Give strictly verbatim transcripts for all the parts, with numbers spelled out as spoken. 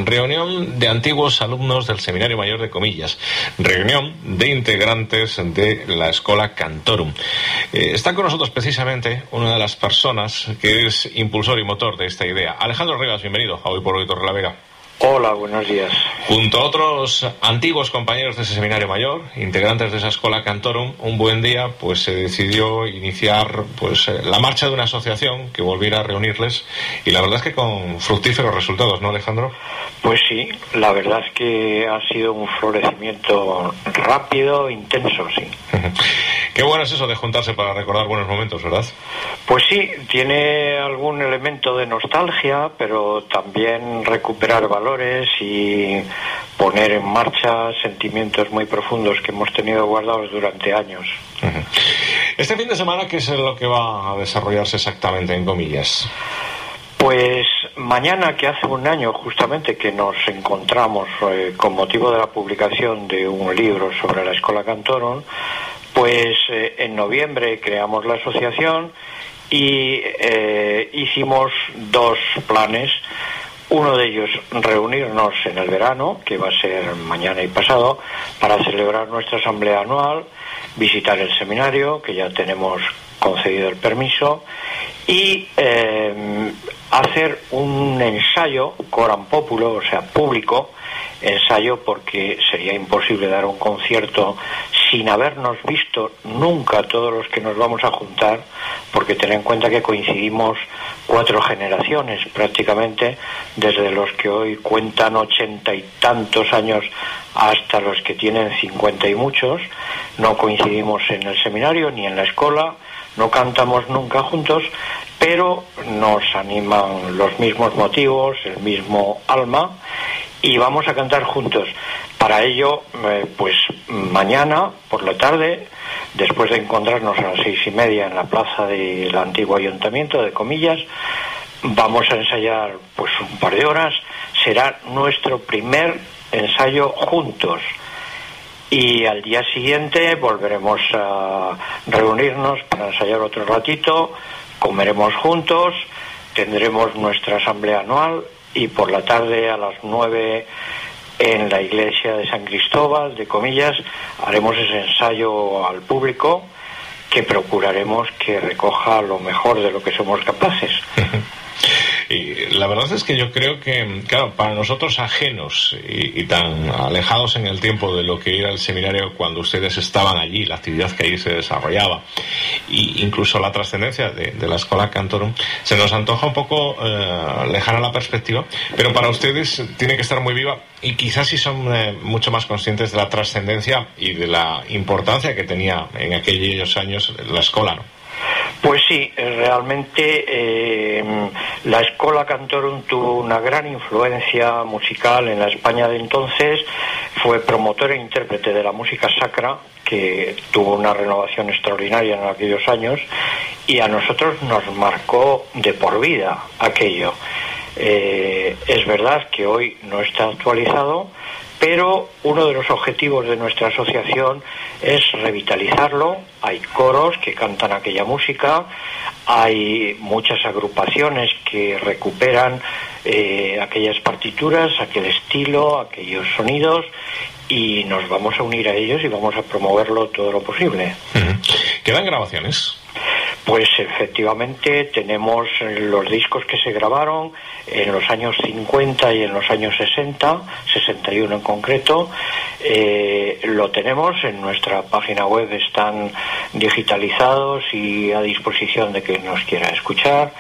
reunión de antiguos alumnos del Seminario Mayor de Comillas, reunión de integrantes de la Escola Cantorum. Eh, está con nosotros precisamente una de las personas que es impulsor y motor de esta idea. Alejandro Rivas, bienvenido a Hoy por Hoy Torrelavega. Hola, buenos días. Junto a otros antiguos compañeros de ese seminario mayor, integrantes de esa Escola Cantorum, un buen día pues se decidió iniciar pues la marcha de una asociación que volviera a reunirles, y la verdad es que con fructíferos resultados, ¿no, Alejandro? Pues sí, la verdad es que ha sido un florecimiento rápido, intenso, sí. Qué bueno es eso de juntarse para recordar buenos momentos, ¿verdad? Pues sí, tiene algún elemento de nostalgia, pero también recuperar valores y poner en marcha sentimientos muy profundos que hemos tenido guardados durante años. Uh-huh. Este fin de semana, ¿qué es lo que va a desarrollarse exactamente en Comillas? Pues mañana, que hace un año justamente que nos encontramos eh, con motivo de la publicación de un libro sobre la Escola Cantorum, pues eh, en noviembre creamos la asociación y eh, hicimos dos planes. Uno de ellos, reunirnos en el verano, que va a ser mañana y pasado, para celebrar nuestra asamblea anual, visitar el seminario, que ya tenemos concedido el permiso, y eh, hacer un ensayo coram populo, o sea, público, ensayo porque sería imposible dar un concierto sin habernos visto nunca todos los que nos vamos a juntar, porque ten en cuenta que coincidimos cuatro generaciones prácticamente, desde los que hoy cuentan ochenta y tantos años hasta los que tienen cincuenta y muchos. No coincidimos en el seminario ni en la escuela, no cantamos nunca juntos, pero nos animan los mismos motivos, el mismo alma, y vamos a cantar juntos. Para ello, eh, pues mañana por la tarde, después de encontrarnos a las seis y media en la plaza del antiguo ayuntamiento de Comillas, vamos a ensayar pues un par de horas. Será nuestro primer ensayo juntos. Y al día siguiente volveremos a reunirnos para ensayar otro ratito, comeremos juntos, tendremos nuestra asamblea anual, y por la tarde a las nueve en la iglesia de San Cristóbal de Comillas haremos ese ensayo al público, que procuraremos que recoja lo mejor de lo que somos capaces. Y la verdad es que yo creo que, claro, para nosotros ajenos y, y tan alejados en el tiempo de lo que era el seminario cuando ustedes estaban allí, la actividad que allí se desarrollaba, e incluso la trascendencia de, de la Escola Cantorum, se nos antoja un poco eh, lejana la perspectiva, pero para ustedes tiene que estar muy viva, y quizás sí son eh, mucho más conscientes de la trascendencia y de la importancia que tenía en aquellos años la escuela, ¿no? Pues sí, realmente eh, la Escola Cantorum tuvo una gran influencia musical en la España de entonces. Fue promotor e intérprete de la música sacra, que tuvo una renovación extraordinaria en aquellos años, y a nosotros nos marcó de por vida aquello. Eh, es verdad que hoy no está actualizado, pero uno de los objetivos de nuestra asociación es revitalizarlo. Hay coros que cantan aquella música, hay muchas agrupaciones que recuperan eh, aquellas partituras, aquel estilo, aquellos sonidos, y nos vamos a unir a ellos y vamos a promoverlo todo lo posible. Uh-huh. ¿Quedan grabaciones? Pues efectivamente tenemos los discos que se grabaron en los años cincuenta y en los años sesenta, sesenta y uno en concreto. Eh, lo tenemos en nuestra página web, están digitalizados y a disposición de quien nos quiera escuchar,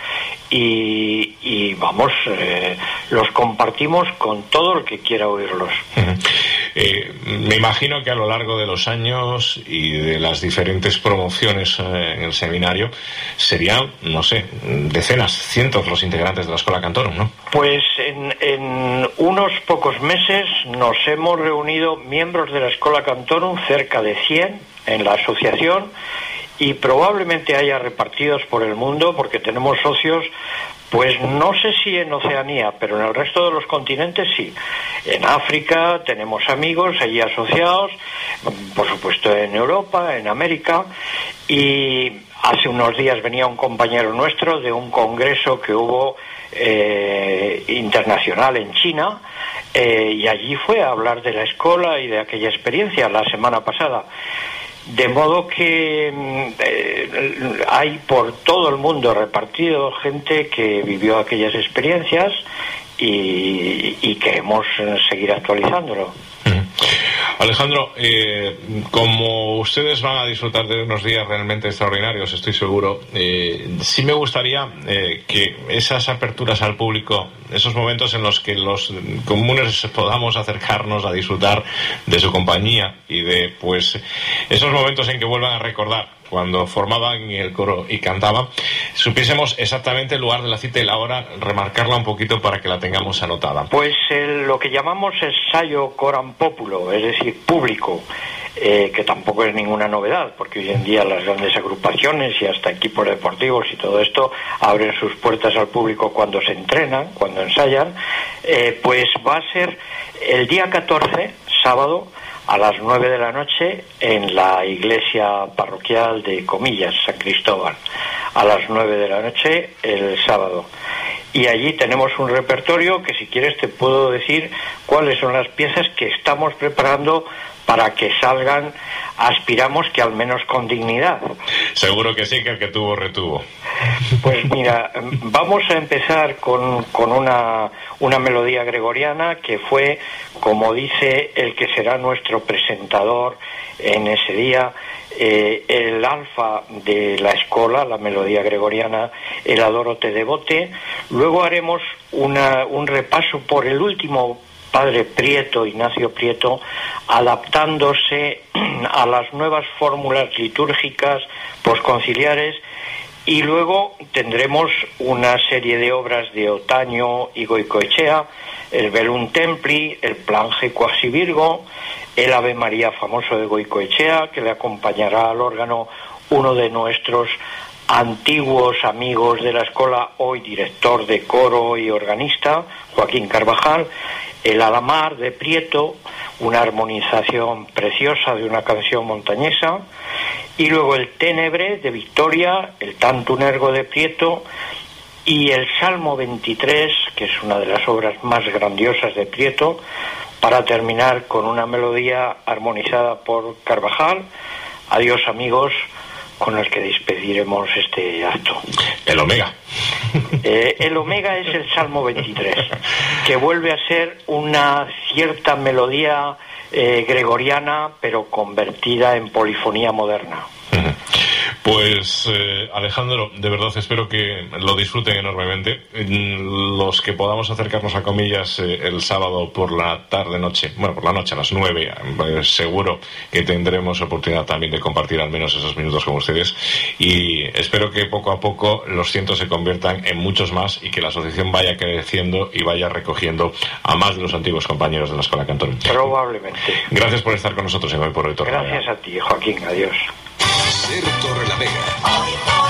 y, y vamos, eh, los compartimos con todo el que quiera oírlos. Uh-huh. Eh, me imagino que a lo largo de los años y de las diferentes promociones eh, en el seminario serían, no sé, decenas, cientos los integrantes de la Escola Cantorum, ¿no? Pues en, en unos pocos meses nos hemos reunido miembros de la Escola Cantorum, cerca de cien en la asociación, y probablemente haya repartidos por el mundo, porque tenemos socios, pues no sé si en Oceanía, pero en el resto de los continentes sí. En África tenemos amigos allí asociados, por supuesto en Europa, en América, y hace unos días venía un compañero nuestro de un congreso que hubo eh, internacional en China, eh, y allí fue a hablar de la escuela y de aquella experiencia la semana pasada. De modo que eh, hay por todo el mundo repartido gente que vivió aquellas experiencias y, y queremos seguir actualizándolo. Alejandro, eh, como ustedes van a disfrutar de unos días realmente extraordinarios, estoy seguro, eh, sí me gustaría eh, que esas aperturas al público, esos momentos en los que los comunes podamos acercarnos a disfrutar de su compañía y de pues esos momentos en que vuelvan a recordar cuando formaban el coro y cantaban, supiésemos exactamente el lugar de la cita y la hora, remarcarla un poquito para que la tengamos anotada. Pues el, lo que llamamos ensayo coram populo, es decir, público, eh, que tampoco es ninguna novedad, porque hoy en día las grandes agrupaciones y hasta equipos deportivos y todo esto abren sus puertas al público cuando se entrenan, cuando ensayan, eh, pues va a ser el día catorce, sábado, a las nueve de la noche en la iglesia parroquial de Comillas, San Cristóbal, a las nueve de la noche el sábado. Y allí tenemos un repertorio que, si quieres, te puedo decir cuáles son las piezas que estamos preparando para que salgan, aspiramos que al menos con dignidad. Seguro que sí, que el que tuvo retuvo. Pues mira, vamos a empezar con, con una, una melodía gregoriana que fue, como dice el que será nuestro presentador en ese día, eh, el alfa de la escuela, la melodía gregoriana, el Adoro te devote. Luego haremos una, un repaso por el último padre Prieto, Ignacio Prieto, adaptándose a las nuevas fórmulas litúrgicas posconciliares, y luego tendremos una serie de obras de Otaño y Goicoechea, el Velum Templi, el Plange Quasi Virgo, el Ave María famoso de Goicoechea, que le acompañará al órgano uno de nuestros antiguos amigos de la escuela, hoy director de coro y organista, Joaquín Carvajal, el Alamar de Prieto, una armonización preciosa de una canción montañesa, y luego el Ténebre de Victoria, el Tantum Ergo de Prieto, y el Salmo veintitrés, que es una de las obras más grandiosas de Prieto, para terminar con una melodía armonizada por Carvajal. Adiós, amigos, con el que despediremos este acto. El Omega. Eh, el Omega es el Salmo veintitrés, que vuelve a ser una cierta melodía eh, gregoriana, pero convertida en polifonía moderna. Pues eh, Alejandro, de verdad espero que lo disfruten enormemente. Los que podamos acercarnos a Comillas eh, el sábado por la tarde noche, bueno, por la noche a las nueve, eh, seguro que tendremos oportunidad también de compartir al menos esos minutos con ustedes, y espero que poco a poco los cientos se conviertan en muchos más y que la asociación vaya creciendo y vaya recogiendo a más de los antiguos compañeros de la Escola Cantorum. Probablemente. Gracias por estar con nosotros en Hoy por Hoy Torrelavega. Gracias a ti, Joaquín. Adiós. Ser Torrelavega.